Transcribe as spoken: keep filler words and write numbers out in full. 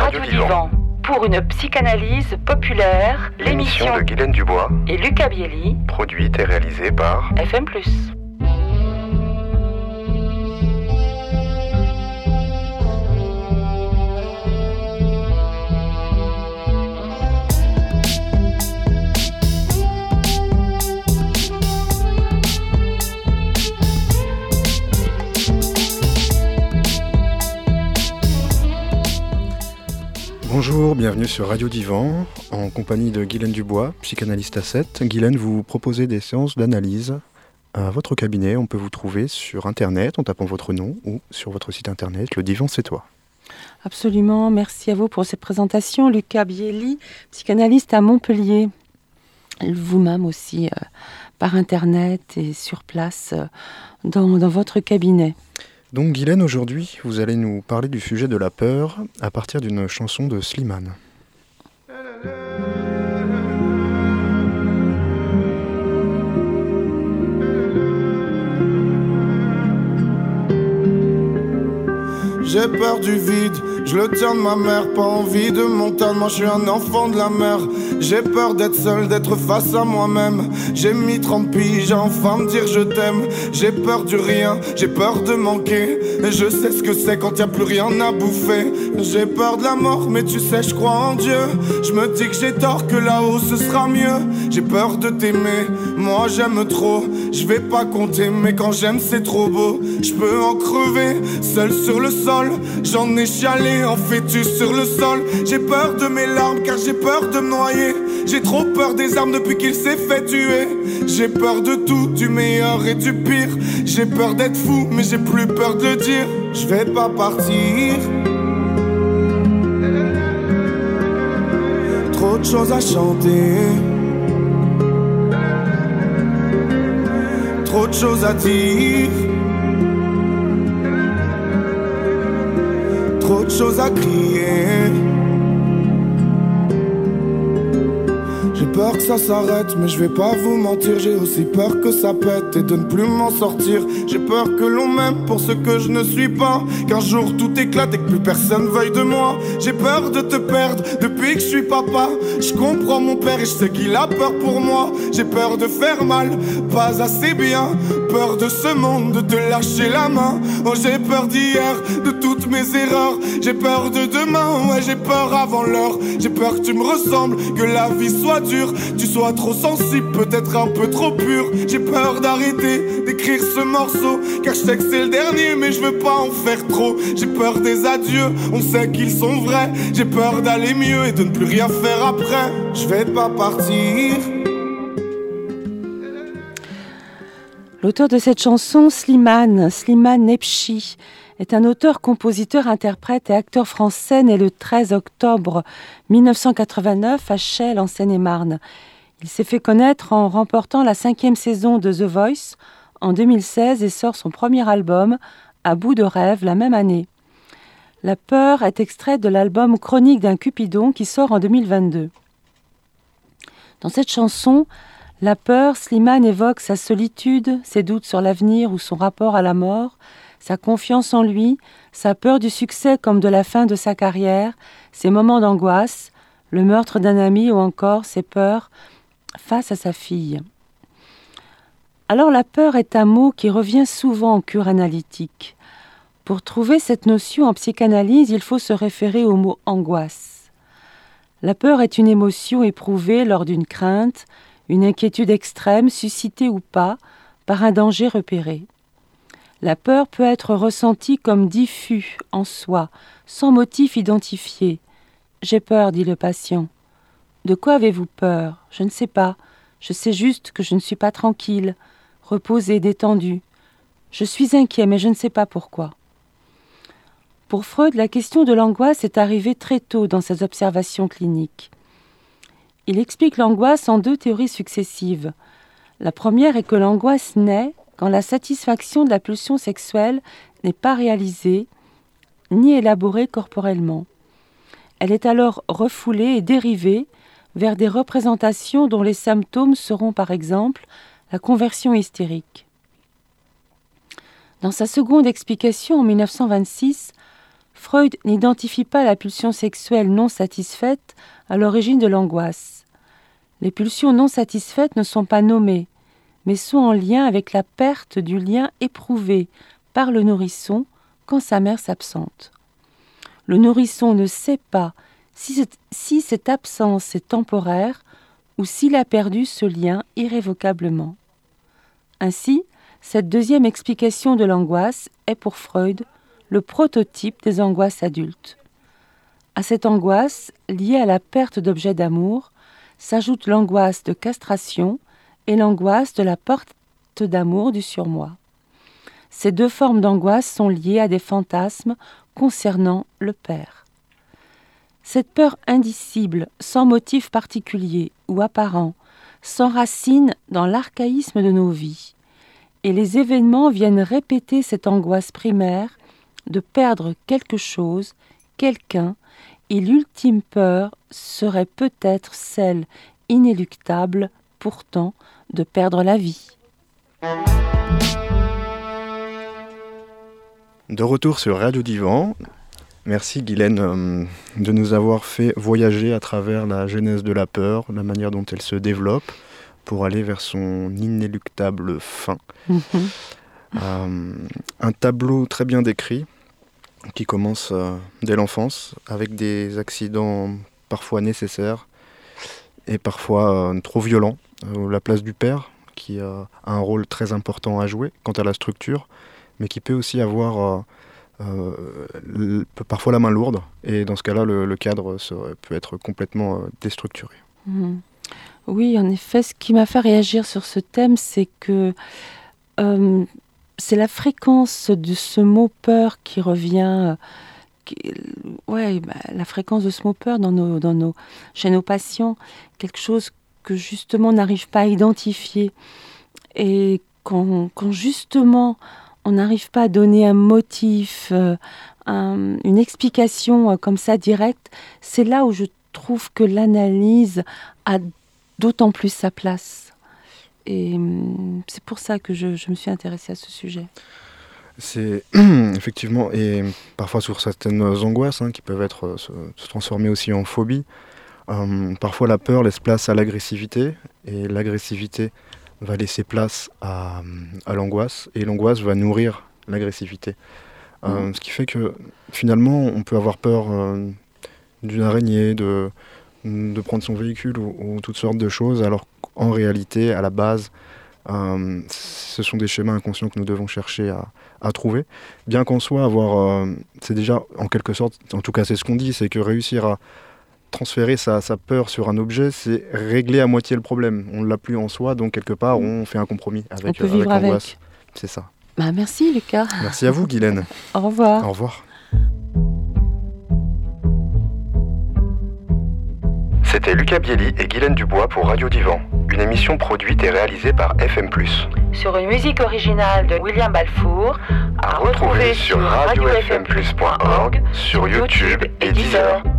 Radio Divan. Pour une psychanalyse populaire, l'émission de Guylaine Dubois et Lucas Bielli, produite et réalisée par F M plus. Bonjour, bienvenue sur Radio Divan, en compagnie de Guylaine Dubois, psychanalyste à sept. Guylaine, vous proposez des séances d'analyse à votre cabinet. On peut vous trouver sur Internet en tapant votre nom ou sur votre site Internet, Le Divan c'est toi. Absolument, merci à vous pour cette présentation. Lucas Bielli, psychanalyste à Montpellier. Vous-même aussi euh, par Internet et sur place euh, dans, dans votre cabinet. Donc Guylaine, aujourd'hui, vous allez nous parler du sujet de la peur à partir d'une chanson de Slimane. J'ai peur du vide, je le tiens de ma mère, pas envie de montagne, moi je suis un enfant de la mer. J'ai peur d'être seul, d'être face à moi-même. J'ai mis trente piges à enfin me dire je t'aime. J'ai peur du rien, j'ai peur de manquer. Et je sais ce que c'est quand y a plus rien à bouffer. J'ai peur de la mort, mais tu sais je crois en Dieu. Je me dis que j'ai tort, que là-haut ce sera mieux. J'ai peur de t'aimer, moi j'aime trop. Je vais pas compter, mais quand j'aime c'est trop beau. Je peux en crever, seul sur le sol. J'en ai chialé en fœtus sur le sol. J'ai peur de mes larmes car j'ai peur de me noyer. J'ai trop peur des armes depuis qu'il s'est fait tuer. J'ai peur de tout, du meilleur et du pire. J'ai peur d'être fou mais j'ai plus peur de le dire. Je vais pas partir. Trop de choses à chanter. Trop de choses à dire. Trop de choses à crier. J'ai peur que ça s'arrête, mais je vais pas vous mentir. J'ai aussi peur que ça pète et de ne plus m'en sortir. J'ai peur que l'on m'aime pour ce que je ne suis pas. Qu'un jour tout éclate et que plus personne veuille de moi. J'ai peur de te perdre depuis que je suis papa. Je comprends mon père et je sais qu'il a peur pour moi. J'ai peur de faire mal, pas assez bien. Peur de ce monde, de te lâcher la main. Oh j'ai peur d'hier, de toutes mes erreurs. J'ai peur de demain, ouais j'ai peur avant l'heure. J'ai peur que tu me ressembles, que la vie soit dure. Tu sois trop sensible, peut-être un peu trop pur. J'ai peur d'arrêter d'écrire ce morceau, car je sais que c'est le dernier mais je veux pas en faire trop. J'ai peur des adieux, on sait qu'ils sont vrais. J'ai peur d'aller mieux et de ne plus rien faire après. Je vais pas partir. L'auteur de cette chanson, Slimane, Slimane Nepchi, est un auteur, compositeur, interprète et acteur français né le treize octobre mille neuf cent quatre-vingt-neuf à Chelles en Seine-et-Marne. Il s'est fait connaître en remportant la cinquième saison de The Voice en deux mille seize et sort son premier album, À bout de rêve, la même année. La peur est extrait de l'album Chronique d'un Cupidon qui sort en deux mille vingt-deux. Dans cette chanson, la peur, Slimane évoque sa solitude, ses doutes sur l'avenir ou son rapport à la mort, sa confiance en lui, sa peur du succès comme de la fin de sa carrière, ses moments d'angoisse, le meurtre d'un ami ou encore ses peurs face à sa fille. Alors la peur est un mot qui revient souvent en cure analytique. Pour trouver cette notion en psychanalyse, il faut se référer au mot angoisse. La peur est une émotion éprouvée lors d'une crainte, une inquiétude extrême, suscitée ou pas, par un danger repéré. La peur peut être ressentie comme diffus en soi, sans motif identifié. « J'ai peur », dit le patient. « De quoi avez-vous peur ? Je ne sais pas. Je sais juste que je ne suis pas tranquille, reposée, détendue. Je suis inquiet, mais je ne sais pas pourquoi. » Pour Freud, la question de l'angoisse est arrivée très tôt dans ses observations cliniques. Il explique l'angoisse en deux théories successives. La première est que l'angoisse naît quand la satisfaction de la pulsion sexuelle n'est pas réalisée ni élaborée corporellement. Elle est alors refoulée et dérivée vers des représentations dont les symptômes seront par exemple la conversion hystérique. Dans sa seconde explication en mille neuf cent vingt-six, Freud n'identifie pas la pulsion sexuelle non satisfaite à l'origine de l'angoisse. Les pulsions non satisfaites ne sont pas nommées, mais sont en lien avec la perte du lien éprouvé par le nourrisson quand sa mère s'absente. Le nourrisson ne sait pas si, cette, si cette absence est temporaire ou s'il a perdu ce lien irrévocablement. Ainsi, cette deuxième explication de l'angoisse est pour Freud le prototype des angoisses adultes. À cette angoisse, liée à la perte d'objets d'amour, s'ajoute l'angoisse de castration et l'angoisse de la perte d'amour du surmoi. Ces deux formes d'angoisse sont liées à des fantasmes concernant le père. Cette peur indicible, sans motif particulier ou apparent, s'enracine dans l'archaïsme de nos vies, et les événements viennent répéter cette angoisse primaire de perdre quelque chose, quelqu'un, et l'ultime peur serait peut-être celle inéluctable, pourtant, de perdre la vie. De retour sur Radio Divan, merci Guylaine euh, de nous avoir fait voyager à travers la genèse de la peur, la manière dont elle se développe, pour aller vers son inéluctable fin. Mmh. Euh, un tableau très bien décrit, qui commence euh, dès l'enfance, avec des accidents parfois nécessaires et parfois euh, trop violents. Euh, la place du père, qui euh, a un rôle très important à jouer quant à la structure, mais qui peut aussi avoir euh, euh, peut parfois la main lourde, et dans ce cas-là, le, le cadre serait, peut être complètement euh, déstructuré. Mmh. Oui, en effet, ce qui m'a fait réagir sur ce thème, c'est que euh, c'est la fréquence de ce mot peur qui revient, euh, qui, ouais, bah, la fréquence de ce mot peur dans nos, dans nos, chez nos patients, quelque chose que justement on n'arrive pas à identifier. Et quand, quand justement on n'arrive pas à donner un motif, euh, un, une explication euh, comme ça directe, c'est là où je trouve que l'analyse a d'autant plus sa place. Et c'est pour ça que je, je me suis intéressée à ce sujet. C'est effectivement, et parfois sur certaines angoisses hein, qui peuvent être, se, se transformer aussi en phobie, euh, parfois la peur laisse place à l'agressivité, et l'agressivité va laisser place à, à l'angoisse, et l'angoisse va nourrir l'agressivité. Euh, mmh. Ce qui fait que finalement on peut avoir peur euh, d'une araignée, de, de prendre son véhicule ou, ou toutes sortes de choses, alors qu'en réalité, à la base, euh, ce sont des schémas inconscients que nous devons chercher à, à trouver. Bien qu'en soi, avoir, euh, c'est déjà en quelque sorte, en tout cas c'est ce qu'on dit, c'est que réussir à transférer sa, sa peur sur un objet, c'est régler à moitié le problème. On ne l'a plus en soi, donc quelque part, on fait un compromis avec, on peut vivre avec l'angoisse. Avec. C'est ça. Bah, merci Lucas. Merci à vous Guylaine. Au revoir. Au revoir. C'était Lucas Bielli et Guylaine Dubois pour Radio Divan, une émission produite et réalisée par F M plus. Sur une musique originale de William Balfour, à retrouver sur radio f m plus point org, sur YouTube et Deezer.